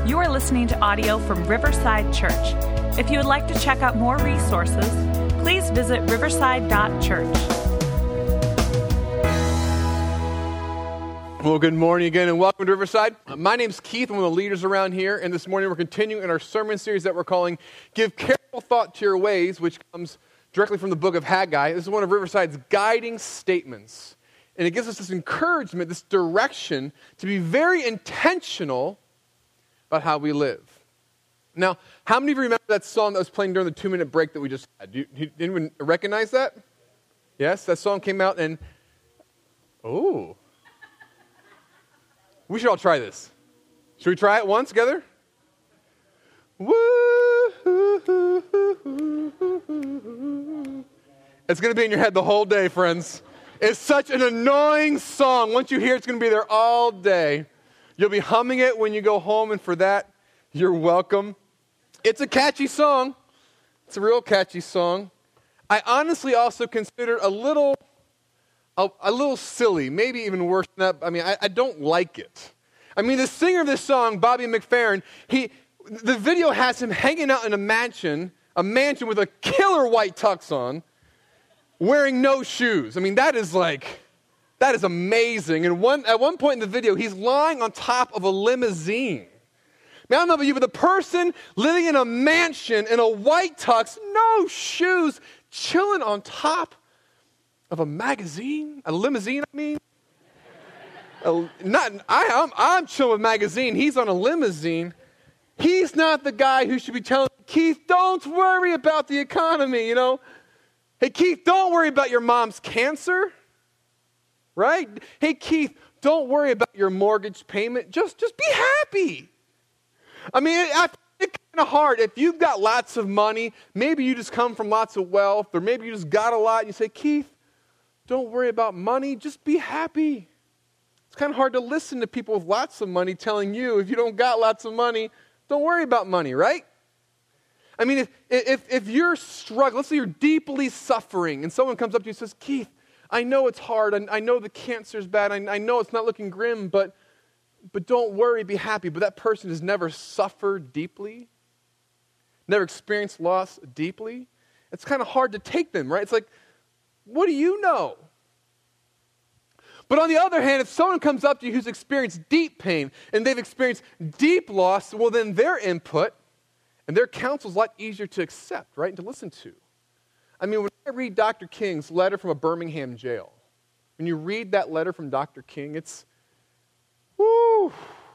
You are listening to audio from Riverside Church. If you would like to check out more resources, please visit riverside.church. Well, good morning again and welcome to Riverside. My name's Keith. I'm one of the leaders around here, and this morning we're continuing in our sermon series that we're calling Give Careful Thought to Your Ways, which comes directly from the book of Haggai. This is one of Riverside's guiding statements, and it gives us this encouragement, this direction to be very intentional about how we live. Now, how many of you remember that song that was playing during the 2-minute break that we just had? Did anyone recognize that? Yes, that song came out and, we should all try this. Should we try it once together? Woo! It's going to be in your head the whole day, friends. It's such an annoying song. Once you hear it, it's going to be there all day. You'll be humming it when you go home, and for that, you're welcome. It's a catchy song. It's a real catchy song. I honestly also consider it a little silly, maybe even worse than that. I mean, I don't like it. I mean, the singer of this song, Bobby McFerrin, the video has him hanging out in a mansion with a killer white tux on, wearing no shoes. I mean, that is amazing. And at one point in the video, he's lying on top of a limousine. I mean, I don't know about you, but the person living in a mansion in a white tux, no shoes, chilling on top of a limousine, I mean. I'm chilling with magazine. He's on a limousine. He's not the guy who should be telling Keith, don't worry about the economy, Hey, Keith, don't worry about your mom's cancer, right? Hey, Keith, don't worry about your mortgage payment. Just be happy. I mean, I find it kind of hard. If you've got lots of money, maybe you just come from lots of wealth, or maybe you just got a lot, and you say, Keith, don't worry about money, just be happy. It's kind of hard to listen to people with lots of money telling you, if you don't got lots of money, don't worry about money, right? I mean, if you're struggling, let's say you're deeply suffering, and someone comes up to you and says, Keith, I know it's hard, I know the cancer's bad, I know it's not looking grim, but don't worry, be happy. But that person has never suffered deeply, never experienced loss deeply. It's kind of hard to take them, right? It's like, what do you know? But on the other hand, if someone comes up to you who's experienced deep pain and they've experienced deep loss, well, then their input and their counsel is a lot easier to accept, right, and to listen to. I mean, when I read Dr. King's letter from a Birmingham jail, when you read that letter from Dr. King, it's, whoo,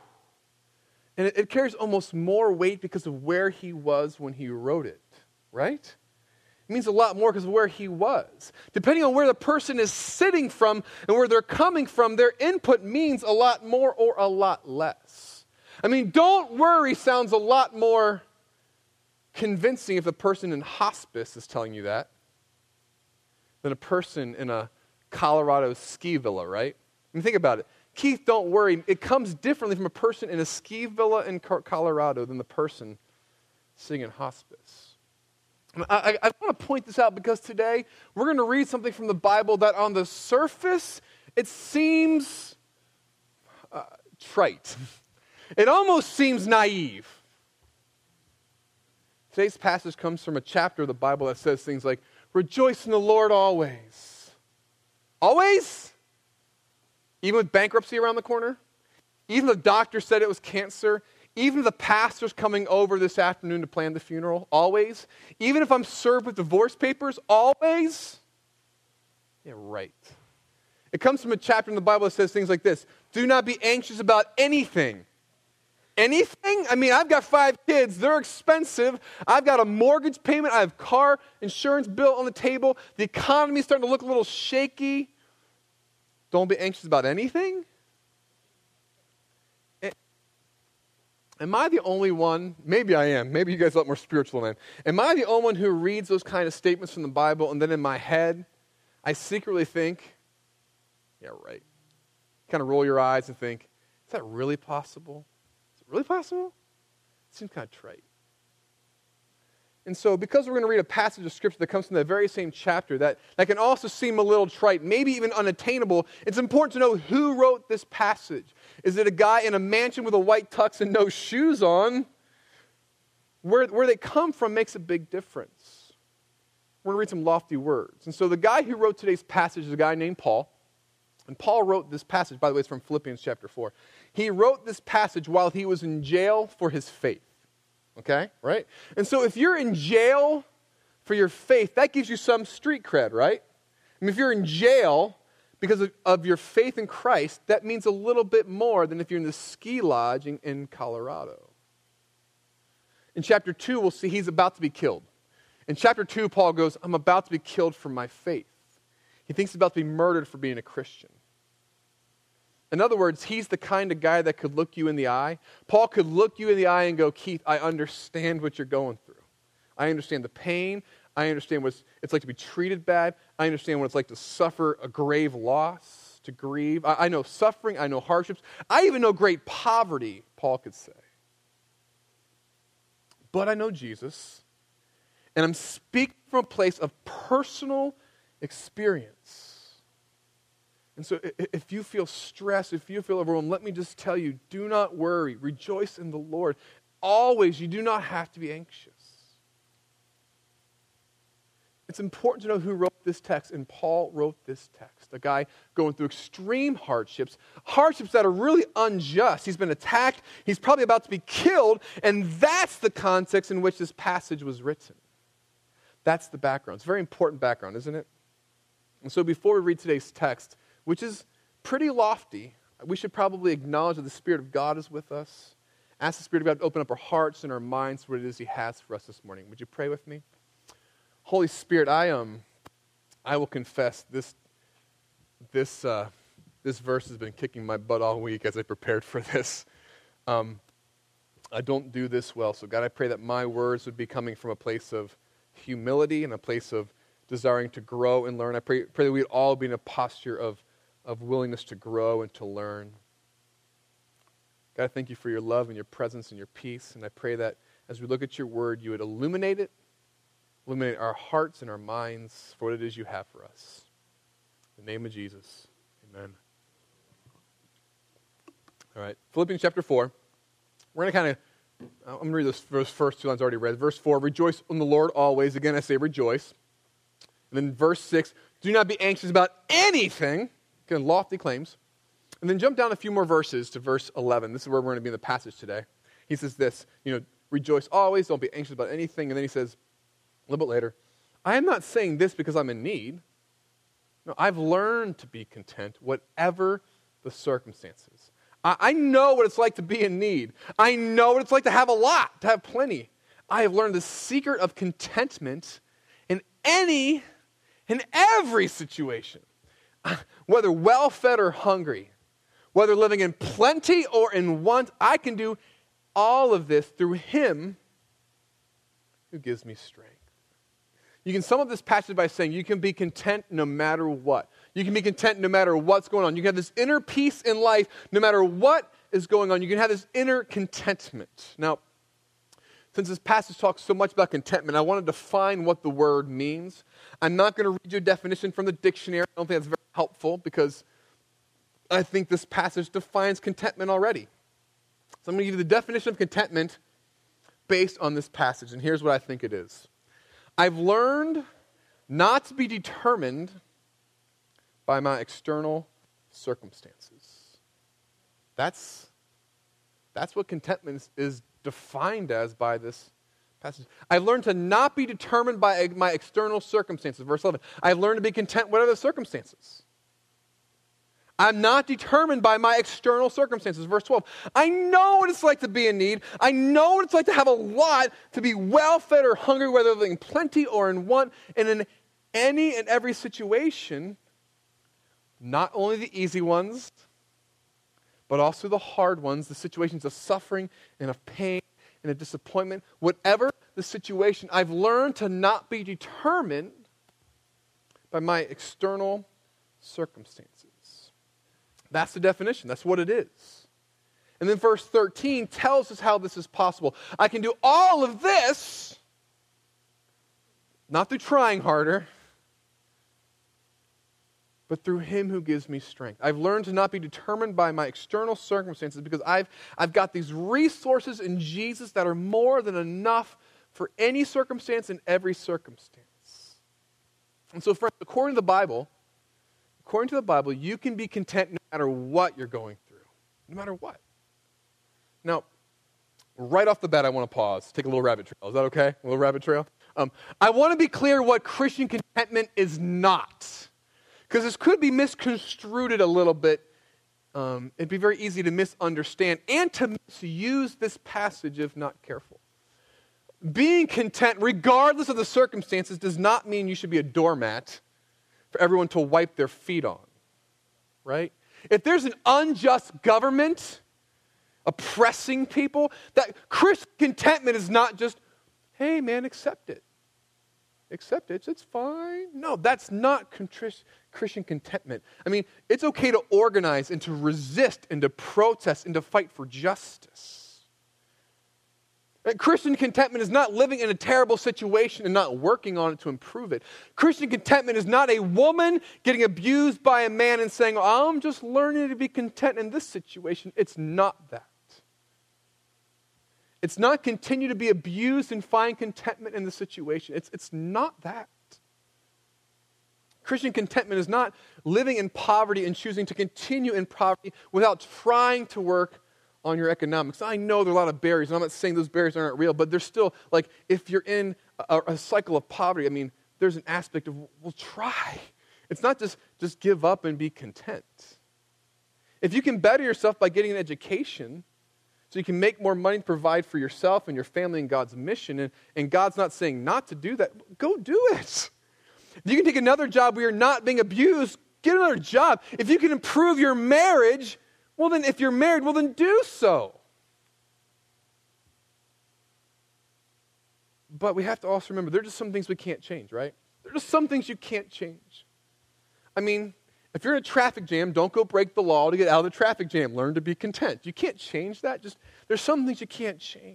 and it carries almost more weight because of where he was when he wrote it, right? It means a lot more because of where he was. Depending on where the person is sitting from and where they're coming from, their input means a lot more or a lot less. I mean, don't worry sounds a lot more convincing if the person in hospice is telling you that than a person in a Colorado ski villa, right? I mean, think about it. Keith, don't worry. It comes differently from a person in a ski villa in Colorado than the person sitting in hospice. I want to point this out because today we're going to read something from the Bible that on the surface, it seems trite. It almost seems naive. Today's passage comes from a chapter of the Bible that says things like, rejoice in the Lord always. Always? Even with bankruptcy around the corner? Even the doctor said it was cancer? Even the pastor's coming over this afternoon to plan the funeral? Always? Even if I'm served with divorce papers? Always? Yeah, right. It comes from a chapter in the Bible that says things like this. Do not be anxious about anything. Anything? I mean, I've got 5 kids. They're expensive. I've got a mortgage payment. I have car insurance bill on the table. The economy's starting to look a little shaky. Don't be anxious about anything? Am I the only one? Maybe I am. Maybe you guys are a lot more spiritual than I am. Am I the only one who reads those kind of statements from the Bible and then in my head, I secretly think, yeah, right. Kind of roll your eyes and think, is that really possible? Is it really possible? It seems kind of trite. And so because we're going to read a passage of Scripture that comes from that very same chapter that can also seem a little trite, maybe even unattainable, it's important to know who wrote this passage. Is it a guy in a mansion with a white tux and no shoes on? Where they come from makes a big difference. We're going to read some lofty words. And so the guy who wrote today's passage is a guy named Paul. And Paul wrote this passage, by the way, it's from Philippians chapter 4. He wrote this passage while he was in jail for his faith. Okay, right? And so if you're in jail for your faith, that gives you some street cred, right? I mean, if you're in jail because of your faith in Christ, that means a little bit more than if you're in the ski lodge in Colorado. In chapter 2, we'll see he's about to be killed. In chapter 2, Paul goes, I'm about to be killed for my faith. He thinks he's about to be murdered for being a Christian. In other words, he's the kind of guy that could look you in the eye. Paul could look you in the eye and go, Keith, I understand what you're going through. I understand the pain. I understand what it's like to be treated bad. I understand what it's like to suffer a grave loss, to grieve. I know suffering. I know hardships. I even know great poverty, Paul could say. But I know Jesus, and I'm speaking from a place of personal experience. And so if you feel stressed, if you feel overwhelmed, let me just tell you, do not worry. Rejoice in the Lord. Always, you do not have to be anxious. It's important to know who wrote this text, and Paul wrote this text. A guy going through extreme hardships that are really unjust. He's been attacked. He's probably about to be killed, and that's the context in which this passage was written. That's the background. It's a very important background, isn't it? And so before we read today's text, which is pretty lofty, we should probably acknowledge that the Spirit of God is with us. Ask the Spirit of God to open up our hearts and our minds to what it is He has for us this morning. Would you pray with me? Holy Spirit, I will confess this verse has been kicking my butt all week as I prepared for this. I don't do this well, so God, I pray that my words would be coming from a place of humility and a place of desiring to grow and learn. I pray that we'd all be in a posture of willingness to grow and to learn. God, I thank you for your love and your presence and your peace, and I pray that as we look at your word, you would illuminate our hearts and our minds for what it is you have for us. In the name of Jesus, amen. All right, Philippians chapter 4. We're going to I'm going to read those first two lines I already read. Verse 4, rejoice in the Lord always. Again, I say rejoice. And then verse 6, do not be anxious about anything. Again, lofty claims. And then jump down a few more verses to verse 11. This is where we're going to be in the passage today. He says this, rejoice always, don't be anxious about anything. And then he says, a little bit later, I am not saying this because I'm in need. No, I've learned to be content, whatever the circumstances. I know what it's like to be in need. I know what it's like to have a lot, to have plenty. I have learned the secret of contentment in every situation. Whether well-fed or hungry, whether living in plenty or in want, I can do all of this through Him who gives me strength. You can sum up this passage by saying you can be content no matter what. You can be content no matter what's going on. You can have this inner peace in life no matter what is going on. You can have this inner contentment. Now, since this passage talks so much about contentment, I want to define what the word means. I'm not going to read you a definition from the dictionary. I don't think that's very helpful because I think this passage defines contentment already. So I'm going to give you the definition of contentment based on this passage, and here's what I think it is. I've learned not to be determined by my external circumstances. That's what contentment is defined as by this passage. I've learned to not be determined by my external circumstances. Verse 11. I've learned to be content whatever the circumstances. I'm not determined by my external circumstances. Verse 12. I know what it's like to be in need. I know what it's like to have a lot, to be well-fed or hungry, whether living in plenty or in want, and in any and every situation, not only the easy ones, but also the hard ones, the situations of suffering and of pain and of disappointment. Whatever the situation, I've learned to not be determined by my external circumstances. That's the definition. That's what it is. And then verse 13 tells us how this is possible. I can do all of this Not through trying harder, but through Him who gives me strength. I've learned to not be determined by my external circumstances because I've got these resources in Jesus that are more than enough for any circumstance and every circumstance. And so, friends, according to the Bible, you can be content no matter what you're going through. No matter what. Now, right off the bat, I want to pause, take a little rabbit trail. Is that okay? A little rabbit trail? I want to be clear what Christian contentment is not. Because this could be misconstrued a little bit. It'd be very easy to misunderstand and to misuse this passage if not careful. Being content, regardless of the circumstances, does not mean you should be a doormat for everyone to wipe their feet on. Right? If there's an unjust government oppressing people, that Christian contentment is not just, hey man, accept it. Accept it, it's fine. No, that's not Christian contentment. I mean, it's okay to organize and to resist and to protest and to fight for justice. And Christian contentment is not living in a terrible situation and not working on it to improve it. Christian contentment is not a woman getting abused by a man and saying, oh, I'm just learning to be content in this situation. It's not that. It's not continue to be abused and find contentment in the situation. It's not that. Christian contentment is not living in poverty and choosing to continue in poverty without trying to work on your economics. I know there are a lot of barriers, and I'm not saying those barriers aren't real, but there's still, like, if you're in a cycle of poverty, I mean, there's an aspect of, well, try. It's not just give up and be content. If you can better yourself by getting an education, so you can make more money to provide for yourself and your family and God's mission, and God's not saying not to do that, go do it. If you can take another job where you're not being abused, get another job. If you can improve your marriage, well then, if you're married, well then do so. But we have to also remember, there are just some things we can't change, right? There are just some things you can't change. I mean, if you're in a traffic jam, don't go break the law to get out of the traffic jam. Learn to be content. You can't change that. There's some things you can't change.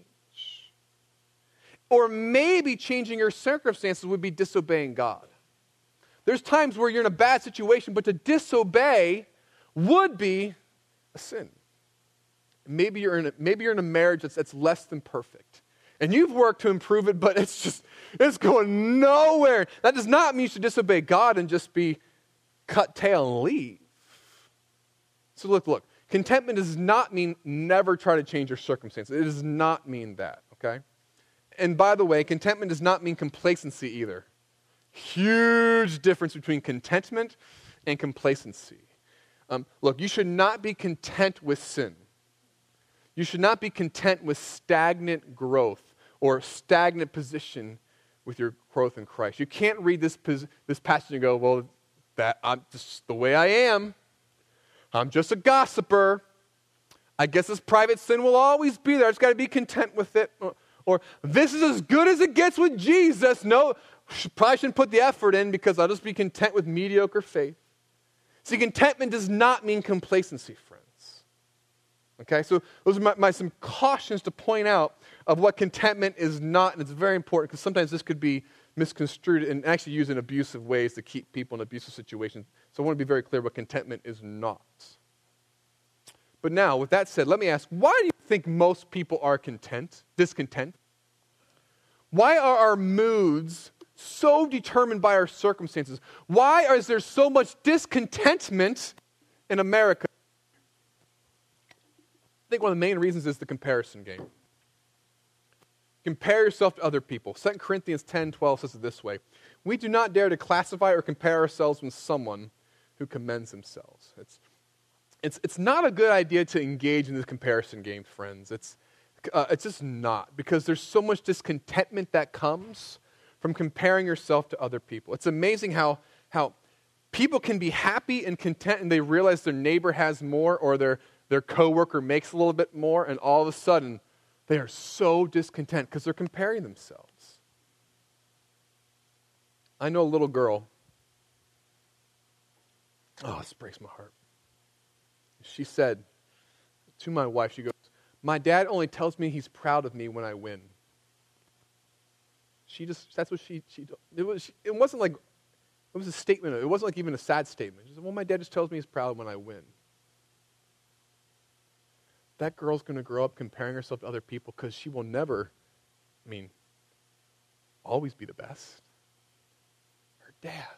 Or maybe changing your circumstances would be disobeying God. There's times where you're in a bad situation, but to disobey would be a sin. Maybe you're in a marriage that's less than perfect. And you've worked to improve it, but it's going nowhere. That does not mean you should disobey God and just be cut tail and leave. So look, contentment does not mean never try to change your circumstances. It does not mean that, okay? And by the way, contentment does not mean complacency either. Huge difference between contentment and complacency. Look, you should not be content with sin. You should not be content with stagnant growth or stagnant position with your growth in Christ. You can't read this passage and go, well, that I'm just the way I am. I'm just a gossiper. I guess this private sin will always be there. I just got to be content with it. Or this is as good as it gets with Jesus. No, probably shouldn't put the effort in because I'll just be content with mediocre faith. See, contentment does not mean complacency, friends. Okay, so those are some cautions to point out of what contentment is not, and it's very important because sometimes this could be misconstrued and actually used in abusive ways to keep people in abusive situations. So I want to be very clear what contentment is not. But now, with that said, let me ask, why do you think most people are discontent? Why are our moods so determined by our circumstances? Why is there so much discontentment in America? I think one of the main reasons is the comparison game. Compare yourself to other people. 2 Corinthians 10:12 says it this way. We do not dare to classify or compare ourselves with someone who commends themselves. It's not a good idea to engage in this comparison game, friends. It's just not, because there's so much discontentment that comes from comparing yourself to other people. It's amazing how people can be happy and content and they realize their neighbor has more or their coworker makes a little bit more, and all of a sudden they are so discontent because they're comparing themselves. I know a little girl. Oh, this breaks my heart. She said to my wife, she goes, my dad only tells me he's proud of me when I win. That's what it wasn't like, it was a statement. It wasn't like even a sad statement. She said, well, my dad just tells me he's proud when I win. That girl's going to grow up comparing herself to other people because she will never, always be the best. Her dad.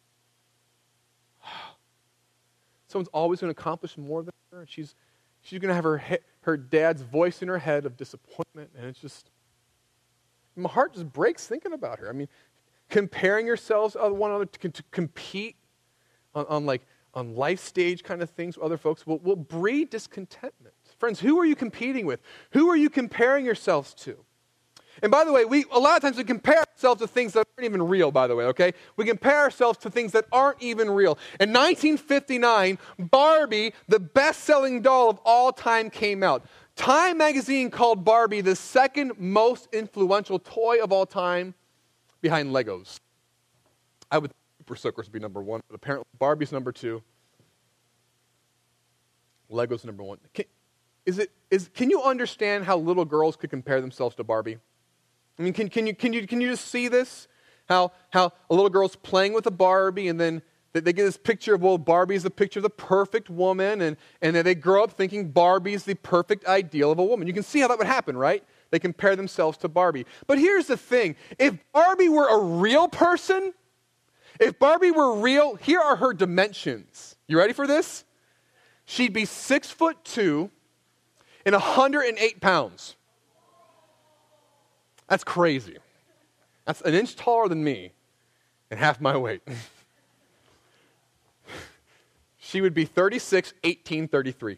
Someone's always going to accomplish more than her. She's going to have her dad's voice in her head of disappointment, and it's just, my heart just breaks thinking about her. Comparing yourselves to one another to compete on life stage kind of things with other folks will breed discontentment. Friends, who are you competing with? Who are you comparing yourselves to? And by the way, a lot of times we compare ourselves to things that aren't even real, by the way, okay? We compare ourselves to things that aren't even real. In 1959, Barbie, the best-selling doll of all time, came out. Time magazine called Barbie the second most influential toy of all time behind Legos. I would think Super Soakers would be number one, but apparently Barbie's number two. Legos number one. Can you understand how little girls could compare themselves to Barbie? Can you just see this? How a little girl's playing with a Barbie, and then they get this picture of, well, Barbie's the picture of the perfect woman, and then they grow up thinking Barbie's the perfect ideal of a woman. You can see how that would happen, right? They compare themselves to Barbie. But here's the thing. If Barbie were a real person, if Barbie were real, here are her dimensions. You ready for this? She'd be 6'2" and 108 pounds. That's crazy. That's an inch taller than me and half my weight. She would be 36, 18, 33.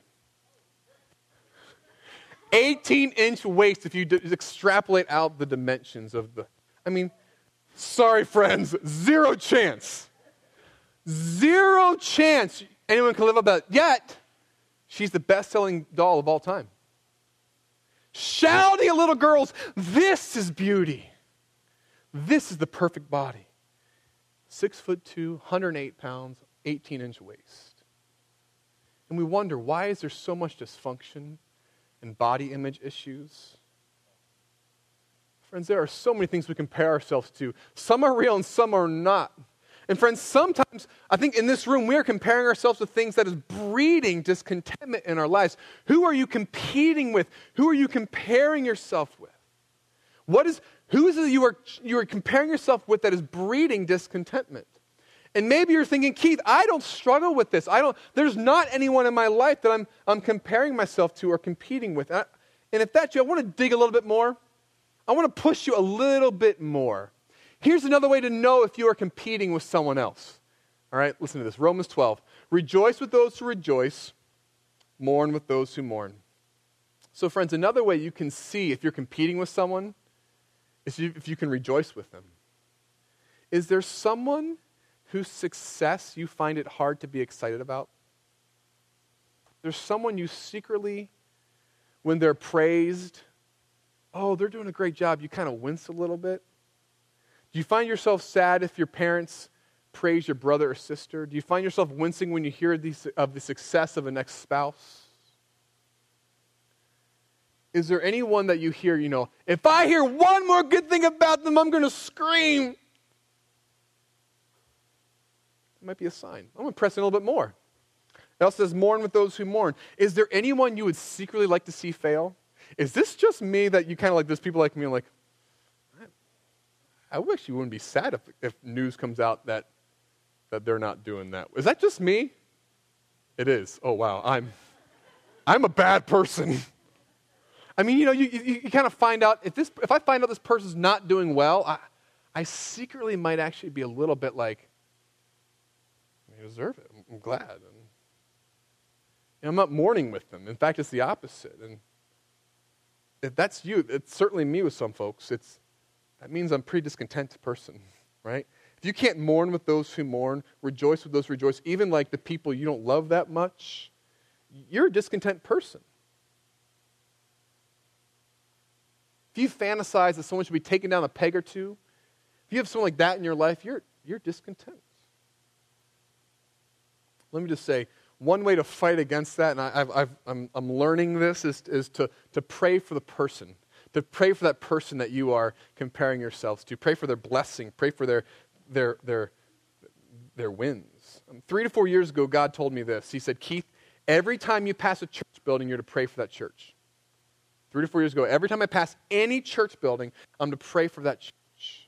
18-inch waist if you extrapolate out the dimensions of the... sorry friends, zero chance. Zero chance anyone can live up that. Yet, she's the best-selling doll of all time. Shouting at little girls, this is beauty. This is the perfect body. 6'2", 108 pounds, 18-inch waist. And we wonder, why is there so much dysfunction and body image issues? Friends, there are so many things we compare ourselves to. Some are real and some are not. And friends, sometimes, I think in this room, we are comparing ourselves to things that is breeding discontentment in our lives. Who are you competing with? Who are you comparing yourself with? Who is it you are comparing yourself with that is breeding discontentment? And maybe you're thinking, Keith, I don't struggle with this. There's not anyone in my life that I'm comparing myself to or competing with. And if that's you, I want to dig a little bit more. I want to push you a little bit more. Here's another way to know if you are competing with someone else. All right, listen to this. Romans 12. Rejoice with those who rejoice, mourn with those who mourn. So friends, another way you can see if you're competing with someone is if you can rejoice with them. Is there someone whose success you find it hard to be excited about? There's someone you secretly, when they're praised, oh, they're doing a great job, you kind of wince a little bit? Do you find yourself sad if your parents praise your brother or sister? Do you find yourself wincing when you hear of the success of a next spouse? Is there anyone that you hear, if I hear one more good thing about them, I'm going to scream? It might be a sign. I'm going to press in a little bit more. It also says, mourn with those who mourn. Is there anyone you would secretly like to see fail? Is this just me that you kind of like, there's people like me like, I wish you wouldn't be sad if news comes out that they're not doing that. Is that just me? It is. Oh, wow. I'm a bad person. You kind of find out, if I find out this person's not doing well, I secretly might actually be a little bit like, I deserve it. I'm glad. And I'm not mourning with them. In fact, it's the opposite. And if that's you, it's certainly me with some folks. That means I'm a pretty discontent person, right? If you can't mourn with those who mourn, rejoice with those who rejoice, even like the people you don't love that much, you're a discontent person. If you fantasize that someone should be taken down a peg or two, if you have someone like that in your life, you're discontent. Let me just say, one way to fight against that, and I'm learning this, is to pray for the person. to pray for that person that you are comparing yourselves to. Pray for their blessing. Pray for their wins. 3 to 4 years ago, God told me this. He said, Keith, every time you pass a church building, you're to pray for that church. 3 to 4 years ago, every time I pass any church building, I'm to pray for that church.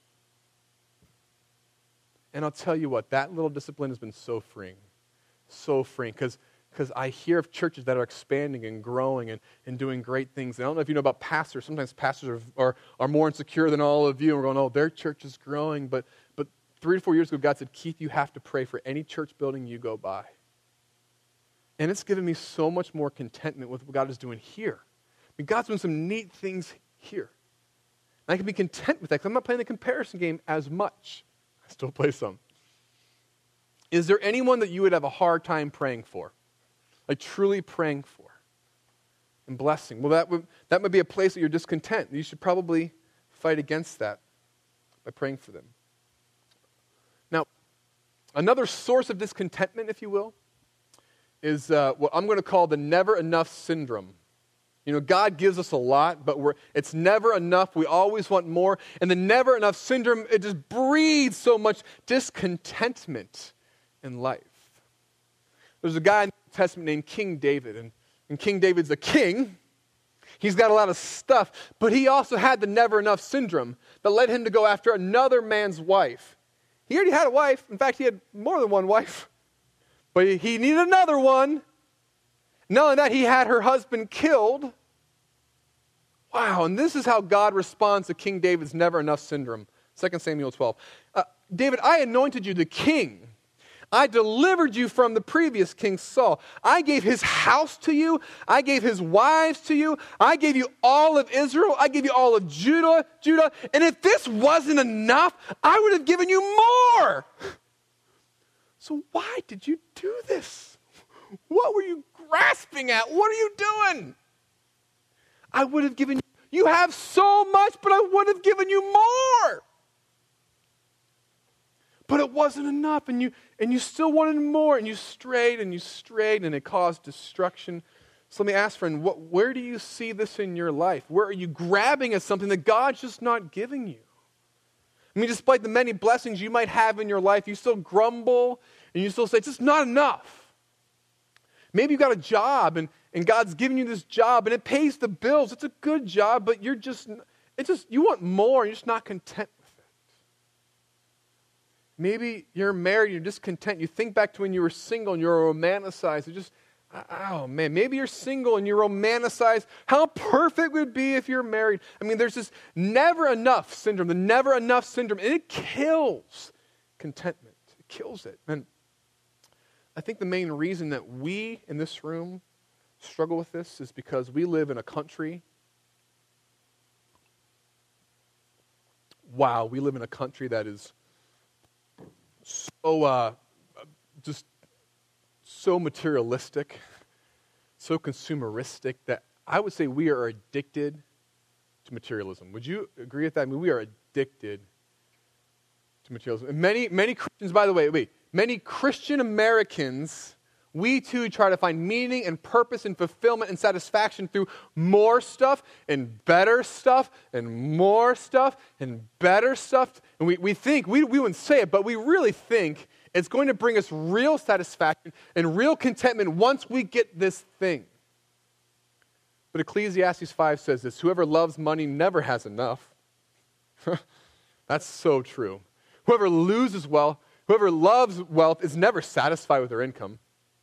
And I'll tell you what, that little discipline has been so freeing. So freeing. Because I hear of churches that are expanding and growing and doing great things. And I don't know if you know about pastors. Sometimes pastors are more insecure than all of you. And we're going, oh, their church is growing. But 3 to 4 years ago, God said, Keith, you have to pray for any church building you go by. And it's given me so much more contentment with what God is doing here. I mean, God's doing some neat things here. And I can be content with that because I'm not playing the comparison game as much. I still play some. Is there anyone that you would have a hard time praying for? Like truly praying for and blessing? Well, that would be a place that you're discontent. You should probably fight against that by praying for them. Now, another source of discontentment, if you will, is what I'm going to call the never enough syndrome. You know, God gives us a lot, but it's never enough. We always want more. And the never enough syndrome, it just breeds so much discontentment in life. There's a guy in the New Testament named King David, and King David's a king. He's got a lot of stuff, but he also had the never enough syndrome that led him to go after another man's wife. He already had a wife. In fact, he had more than one wife. But he needed another one. Not only that, he had her husband killed. Wow, and this is how God responds to King David's never enough syndrome. 2 Samuel 12. David, I anointed you the king. I delivered you from the previous king Saul. I gave his house to you. I gave his wives to you. I gave you all of Israel. I gave you all of Judah. And if this wasn't enough, I would have given you more. So why did you do this? What were you grasping at? What are you doing? I would have given you have so much, but I would have given you more. But it wasn't enough, and you still wanted more, and you strayed, and it caused destruction. So let me ask, friend, where do you see this in your life? Where are you grabbing at something that God's just not giving you? I mean, despite the many blessings you might have in your life, you still grumble, and you still say, it's just not enough. Maybe you've got a job, and God's giving you this job, and it pays the bills. It's a good job, but you want more, and you're just not content with it. Maybe you're married, you're discontent. You think back to when you were single and you're romanticized. Maybe you're single and you're romanticized. How perfect would it be if you're married? I mean, there's this never enough syndrome, the never enough syndrome, and it kills contentment. It kills it. And I think the main reason that we in this room struggle with this is because we live in a country. Wow, we live in a country that is so materialistic, so consumeristic that I would say we are addicted to materialism. Would you agree with that? I mean, we are addicted to materialism. And many Christians, by the way, many Christian Americans, we too try to find meaning and purpose and fulfillment and satisfaction through more stuff and better stuff and more stuff and better stuff. And we think, we wouldn't say it, but we really think it's going to bring us real satisfaction and real contentment once we get this thing. But Ecclesiastes 5 says this, whoever loves money never has enough. That's so true. Whoever loves wealth is never satisfied with their income.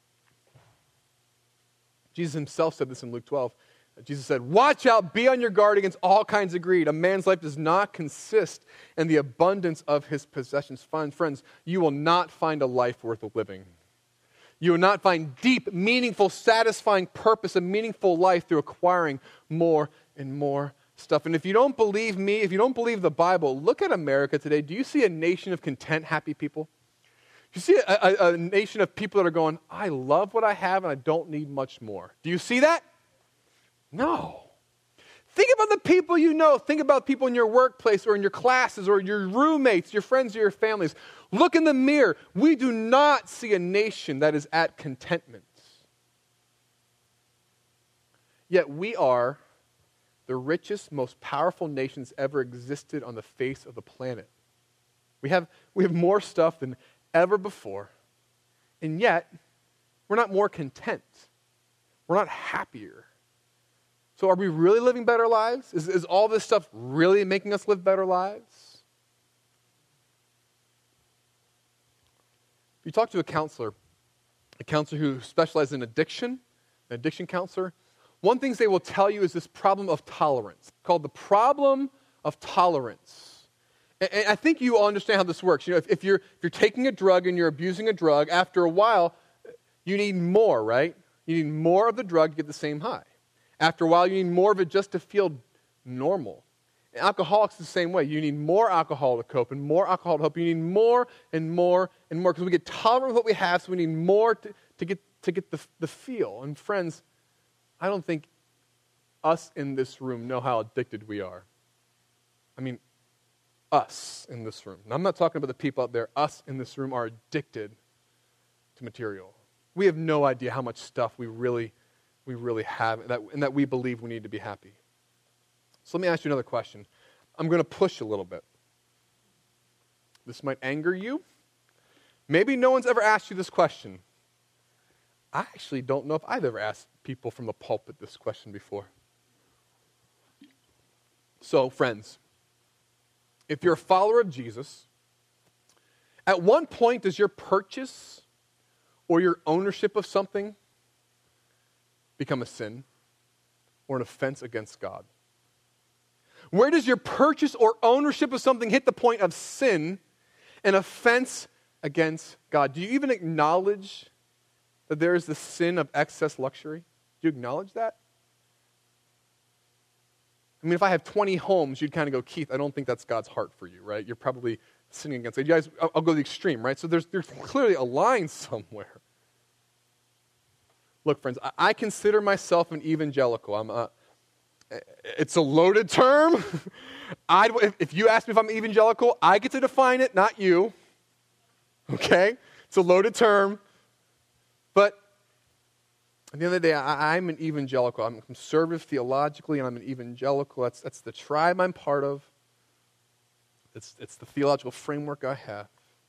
Jesus himself said this in Luke 12. Jesus said, watch out, be on your guard against all kinds of greed. A man's life does not consist in the abundance of his possessions. Friends, you will not find a life worth living. You will not find deep, meaningful, satisfying purpose, a meaningful life through acquiring more and more stuff. And if you don't believe me, if you don't believe the Bible, look at America today. Do you see a nation of content, happy people? You see a nation of people that are going, I love what I have and I don't need much more. Do you see that? No. Think about the people you know. Think about people in your workplace or in your classes or your roommates, your friends or your families. Look in the mirror. We do not see a nation that is at contentment. Yet we are the richest, most powerful nations ever existed on the face of the planet. We have more stuff than ever before, and yet we're not more content. We're not happier. So are we really living better lives? Is all this stuff really making us live better lives? If you talk to a counselor who specializes in addiction, an addiction counselor, one thing they will tell you is this problem of tolerance, called the problem of tolerance. And I think you all understand how this works. You know, if you're taking a drug and you're abusing a drug, after a while, you need more, right? You need more of the drug to get the same high. After a while, you need more of it just to feel normal. And alcoholics the same way. You need more alcohol to cope and more alcohol to help. You need more and more and more because we get tolerant with what we have, so we need more to get the feel. And friends, I don't think us in this room know how addicted we are. I mean, us in this room. And I'm not talking about the people out there. Us in this room are addicted to material. We have no idea how much stuff we really have and that we believe we need to be happy. So let me ask you another question. I'm going to push a little bit. This might anger you. Maybe no one's ever asked you this question. I actually don't know if I've ever asked people from the pulpit this question before. So, friends, if you're a follower of Jesus, at one point does your purchase or your ownership of something become a sin or an offense against God? Where does your purchase or ownership of something hit the point of sin, an offense against God? Do you even acknowledge that there is the sin of excess luxury? Do you acknowledge that? I mean, if I have 20 homes, you'd kind of go, Keith, I don't think that's God's heart for you, right? You're probably sinning against it. You guys, I'll go to the extreme, right? So there's clearly a line somewhere. Look, friends, I consider myself an evangelical. It's a loaded term. If you ask me if I'm evangelical, I get to define it, not you. Okay? It's a loaded term. But at the end of the day, I'm an evangelical. I'm conservative theologically, and I'm an evangelical. That's the tribe I'm part of. It's the theological framework I have.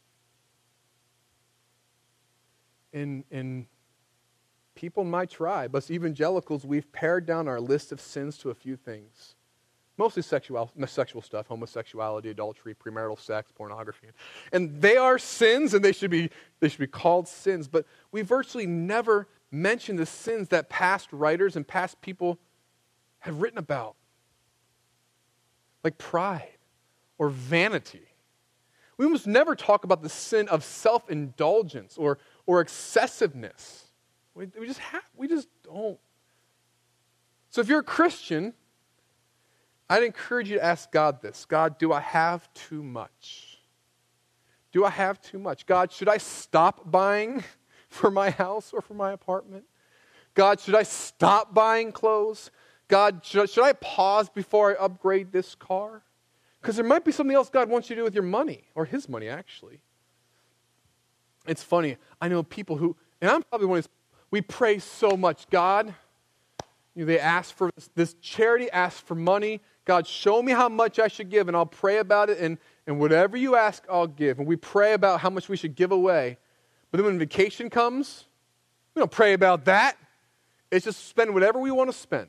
In people in my tribe, us evangelicals, we've pared down our list of sins to a few things. Mostly sexual stuff, homosexuality, adultery, premarital sex, pornography. And they are sins, and they should be called sins. But we virtually never mention the sins that past writers and past people have written about. Like pride or vanity. We almost never talk about the sin of self-indulgence or excessiveness. We just don't. So if you're a Christian, I'd encourage you to ask God this. God, do I have too much? Do I have too much? God, should I stop buying for my house or for my apartment? God, should I stop buying clothes? God, should I pause before I upgrade this car? Because there might be something else God wants you to do with your money, or his money, actually. It's funny. I know people who, and I'm probably one of these, we pray so much. God, they ask for this charity, ask for money. God, show me how much I should give, and I'll pray about it, and whatever you ask, I'll give. And we pray about how much we should give away. But then when vacation comes, we don't pray about that. It's just spend whatever we want to spend.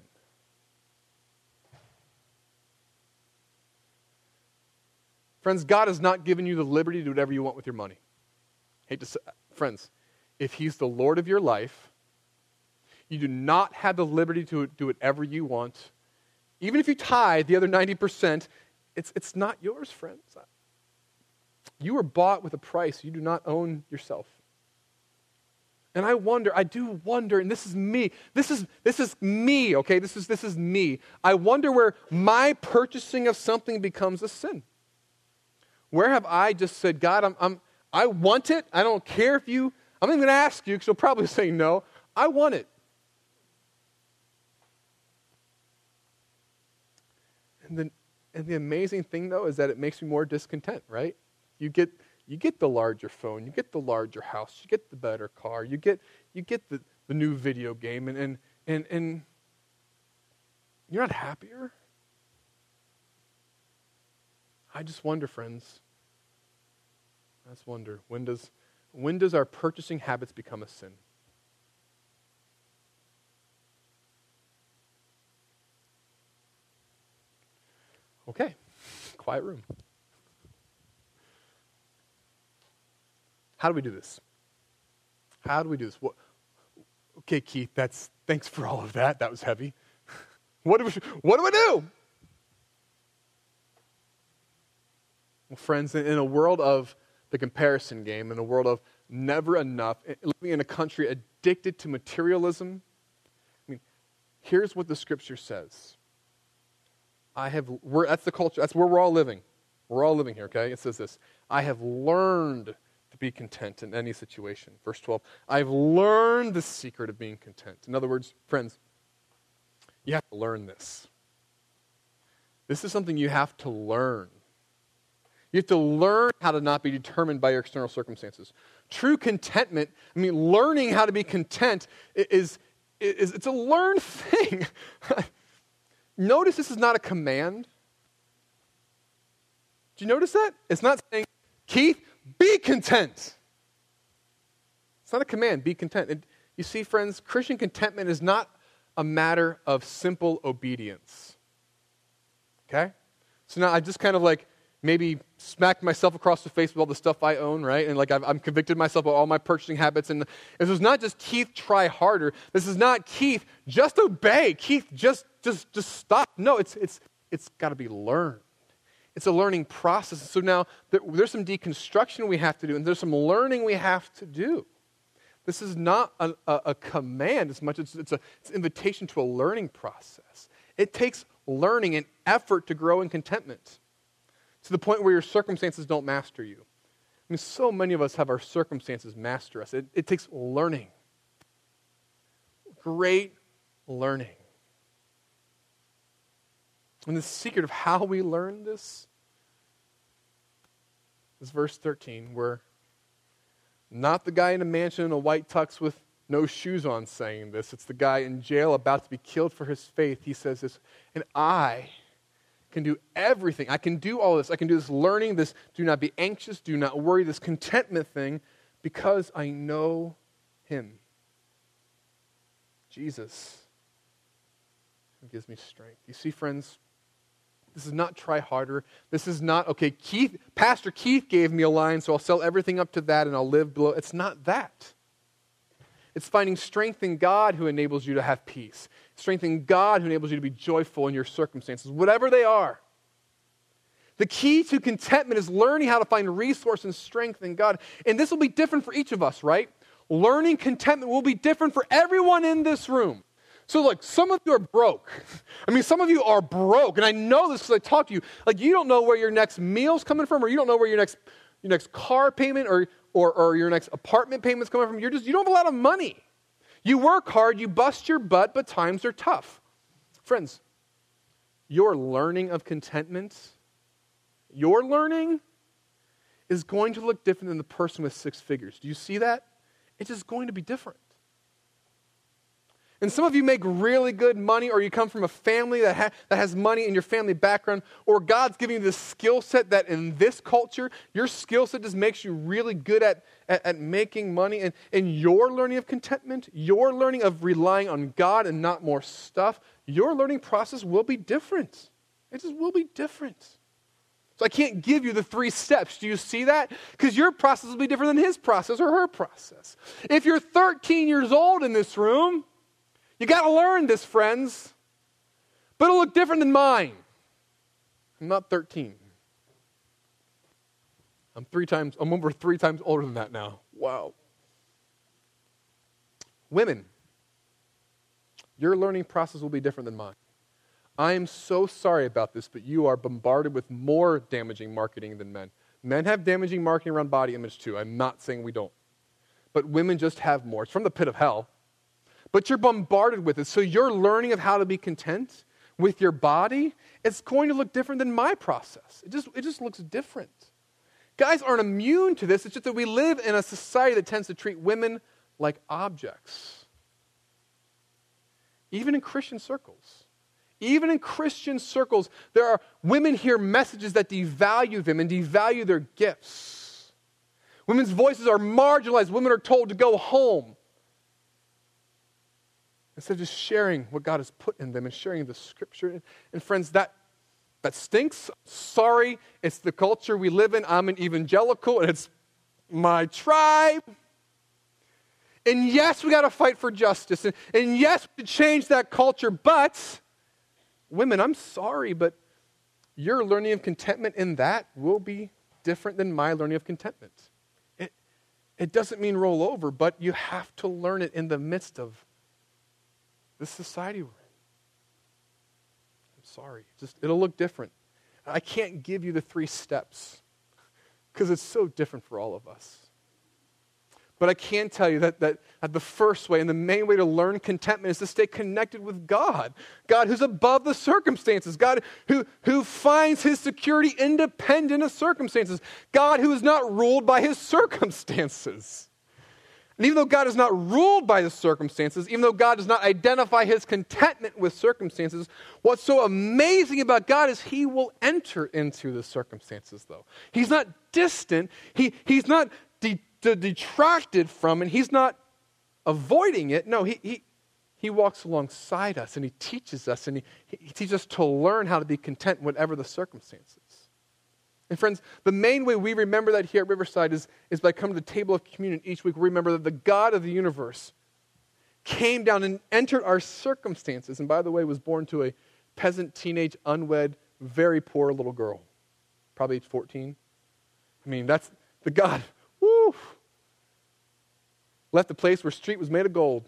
Friends, God has not given you the liberty to do whatever you want with your money. Hate to say, friends, if he's the Lord of your life, you do not have the liberty to do whatever you want. Even if you tithe the other 90%, it's not yours, friends. You were bought with a price. You do not own yourself. And I do wonder, and this is me. This is me, okay? This is me. I wonder where my purchasing of something becomes a sin. Where have I just said, God, I want it. I don't care if you, I'm not even going to ask you because you'll probably say no. I want it. And the amazing thing, though, is that it makes me more discontent, right? You get the larger phone, you get the larger house, you get the better car, you get the new video game, and you're not happier. I just wonder, friends. I just wonder, when does our purchasing habits become a sin? Okay, quiet room. How do we do this? How do we do this? Okay, Keith, thanks for all of that. That was heavy. What do we do? Well, friends, in a world of the comparison game, in a world of never enough, living in a country addicted to materialism, here's what the Scripture says. That's the culture. That's where we're all living. We're all living here, okay? It says this. I have learned to be content in any situation. Verse 12. I've learned the secret of being content. In other words, friends, you have to learn this. This is something you have to learn. You have to learn how to not be determined by your external circumstances. True contentment, learning how to be content it's a learned thing. Notice this is not a command. Do you notice that? It's not saying, Keith, be content. It's not a command, be content. You see, friends, Christian contentment is not a matter of simple obedience. Okay? So now I just kind of maybe smacked myself across the face with all the stuff I own, right? And I'm convicted myself of all my purchasing habits. And this is not just Keith, try harder. This is not Keith, just obey. Keith, just stop. No, it's got to be learned. It's a learning process. So now there's some deconstruction we have to do, and there's some learning we have to do. This is not a command as much as it's an invitation to a learning process. It takes learning and effort to grow in contentment, to the point where your circumstances don't master you. So many of us have our circumstances master us. It takes learning. Great learning. And the secret of how we learn this is verse 13, where not the guy in a mansion in a white tux with no shoes on saying this. It's the guy in jail about to be killed for his faith. He says this, and I can do everything. I can do all this. I can do this learning, this do not be anxious, do not worry, this contentment thing, because I know him. Jesus, who gives me strength. You see, friends, this is not try harder. This is not, okay, Pastor Keith gave me a line, so I'll sell everything up to that and I'll live below. It's not that. It's finding strength in God who enables you to have peace. Strength in God who enables you to be joyful in your circumstances, whatever they are. The key to contentment is learning how to find resource and strength in God. And this will be different for each of us, right? Learning contentment will be different for everyone in this room. So some of you are broke. Some of you are broke. And I know this because I talk to you. You don't know where your next meal's coming from, or you don't know where your next car payment or your next apartment payment's coming from. You don't have a lot of money. You work hard, you bust your butt, but times are tough. Friends, your learning of contentment, your learning is going to look different than the person with 6 figures. Do you see that? It's just going to be different. And some of you make really good money, or you come from a family that has money in your family background, or God's giving you this skill set that in this culture, your skill set just makes you really good at making money. And your learning of contentment, your learning of relying on God and not more stuff, your learning process will be different. It just will be different. So I can't give you the 3 steps. Do you see that? Because your process will be different than his process or her process. If you're 13 years old in this room, you got to learn this, friends. But it'll look different than mine. I'm not 13. I'm over 3 times older than that now. Wow. Women, your learning process will be different than mine. I am so sorry about this, but you are bombarded with more damaging marketing than men. Men have damaging marketing around body image too. I'm not saying we don't. But women just have more. It's from the pit of hell. But you're bombarded with it. So your learning of how to be content with your body, it's going to look different than my process. It just looks different. Guys aren't immune to this. It's just that we live in a society that tends to treat women like objects. Even in Christian circles. Even in Christian circles, there are women hear messages that devalue them and devalue their gifts. Women's voices are marginalized. Women are told to go home, instead of just sharing what God has put in them and sharing the Scripture. And friends, that stinks. Sorry, it's the culture we live in. I'm an evangelical, and it's my tribe. And yes, we got to fight for justice. And yes, we change that culture. But, women, I'm sorry, but your learning of contentment in that will be different than my learning of contentment. It doesn't mean roll over, but you have to learn it in the midst of this society we're in. I'm sorry. It'll look different. I can't give you the 3 steps because it's so different for all of us. But I can tell you that the first way and the main way to learn contentment is to stay connected with God. God who's above the circumstances. God who finds his security independent of circumstances. God who is not ruled by his circumstances. And even though God is not ruled by the circumstances, even though God does not identify his contentment with circumstances, what's so amazing about God is he will enter into the circumstances, though. He's not distant. He's not detracted from it. He's not avoiding it. No, he walks alongside us, and he teaches us, and he teaches us to learn how to be content whatever the circumstances. And friends, the main way we remember that here at Riverside is by coming to the table of communion each week. We remember that the God of the universe came down and entered our circumstances, and by the way, was born to a peasant, teenage, unwed, very poor little girl, probably age 14. I mean, that's the God. Woo! Left a place where street was made of gold.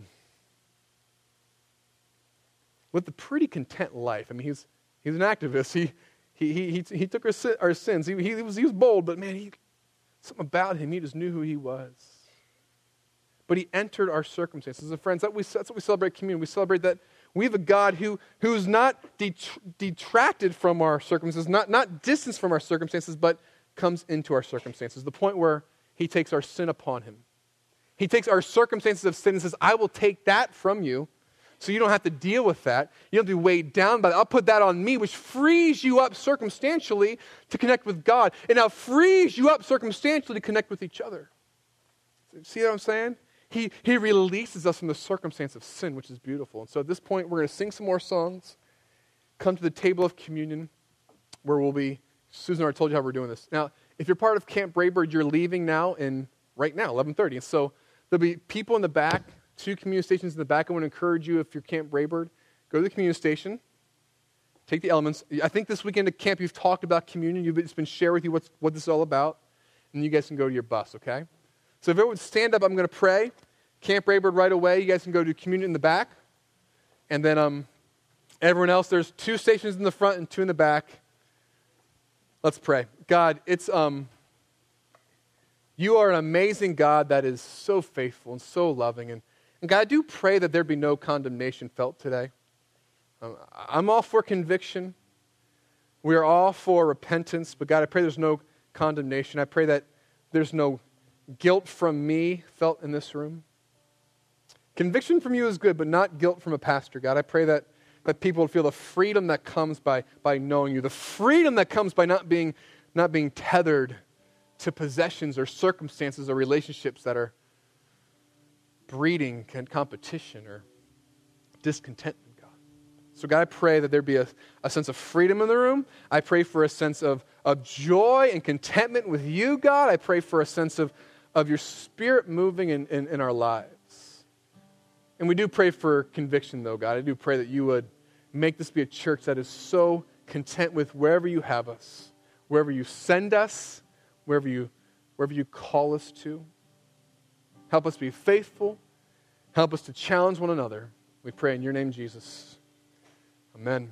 Lived a pretty content life. I mean, he's an activist. He took our sins. He was bold, but man, something about him, he just knew who he was. But he entered our circumstances. And friends, that's what we celebrate communion. We celebrate that we have a God who's not detracted from our circumstances, not distanced from our circumstances, but comes into our circumstances. The point where he takes our sin upon him. He takes our circumstances of sin and says, I will take that from you, so you don't have to deal with that. You don't have to be weighed down by that. I'll put that on me, which frees you up circumstantially to connect with God. And now frees you up circumstantially to connect with each other. See what I'm saying? He releases us from the circumstance of sin, which is beautiful. And so at this point, we're going to sing some more songs, come to the table of communion, where we'll be, Susan already told you how we're doing this. Now, if you're part of Camp Braybird, you're leaving now right now, 11:30. And so there'll be people in the back, 2 communion stations in the back. I want to encourage you, if you're Camp Braybird, go to the communion station, take the elements. I think this weekend at camp you've talked about communion. It's been shared with you what this is all about. And you guys can go to your bus, okay? So if everyone would stand up, I'm going to pray. Camp Braybird right away. You guys can go to communion in the back. And then everyone else, there's 2 stations in the front and 2 in the back. Let's pray. God, you are an amazing God that is so faithful and so loving. And God, I do pray that there be no condemnation felt today. I'm all for conviction. We are all for repentance. But God, I pray there's no condemnation. I pray that there's no guilt from me felt in this room. Conviction from you is good, but not guilt from a pastor. God, I pray that people would feel the freedom that comes by knowing you, the freedom that comes by not being tethered to possessions or circumstances or relationships that are breeding competition or discontentment, God. So God, I pray that there be a sense of freedom in the room. I pray for a sense of joy and contentment with you, God. I pray for a sense of your Spirit moving in our lives. And we do pray for conviction, though, God. I do pray that you would make this be a church that is so content with wherever you have us, wherever you send us, wherever you call us to. Help us be faithful. Help us to challenge one another. We pray in your name, Jesus. Amen.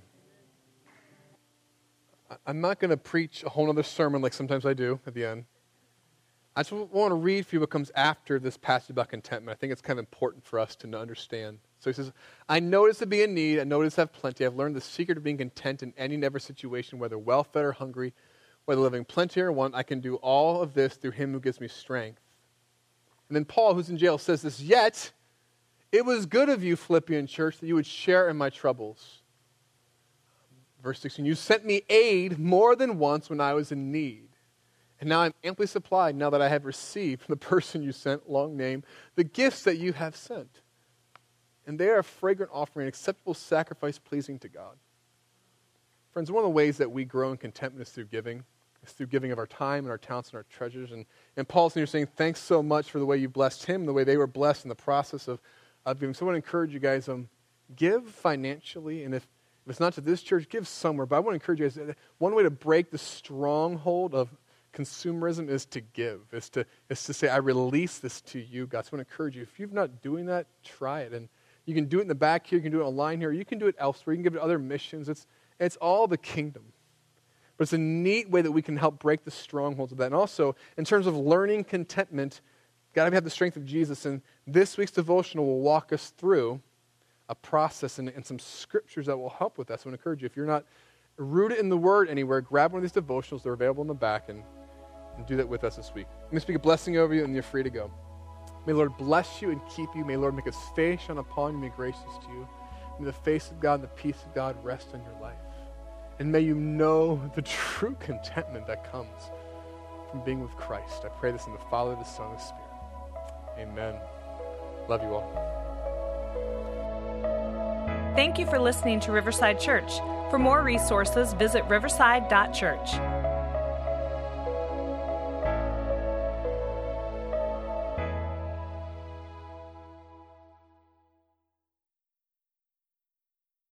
I'm not going to preach a whole other sermon like sometimes I do at the end. I just want to read for you what comes after this passage about contentment. I think it's kind of important for us to understand. So he says, I notice to be in need. I notice to have plenty. I've learned the secret of being content in any and every situation, whether well-fed or hungry, whether living plenty or want. I can do all of this through him who gives me strength. And then Paul, who's in jail, says this, yet it was good of you, Philippian church, that you would share in my troubles. Verse 16, you sent me aid more than once when I was in need. And now I'm amply supplied now that I have received from the person you sent, long name, the gifts that you have sent. And they are a fragrant offering, an acceptable sacrifice pleasing to God. Friends, one of the ways that we grow in contentment is through giving. It's through giving of our time and our talents and our treasures. And Paul's here saying, thanks so much for the way you blessed him, the way they were blessed in the process of giving. So I want to encourage you guys, give financially, and if it's not to this church, give somewhere. But I want to encourage you guys, one way to break the stronghold of consumerism is to give, is to say, I release this to you, God. So I want to encourage you, if you're not doing that, try it. And you can do it in the back here, you can do it online here, you can do it elsewhere, you can give it to other missions. It's all the kingdom. But it's a neat way that we can help break the strongholds of that. And also, in terms of learning contentment, got to have the strength of Jesus. And this week's devotional will walk us through a process and some scriptures that will help with that. So I want to encourage you, if you're not rooted in the Word anywhere, grab one of these devotionals. They're available in the back and do that with us this week. Let me speak a blessing over you, and you're free to go. May the Lord bless you and keep you. May the Lord make his face shine upon you and be gracious to you. May the face of God and the peace of God rest on your life. And may you know the true contentment that comes from being with Christ. I pray this in the Father, the Son, and the Spirit. Amen. Love you all. Thank you for listening to Riverside Church. For more resources, visit riverside.church.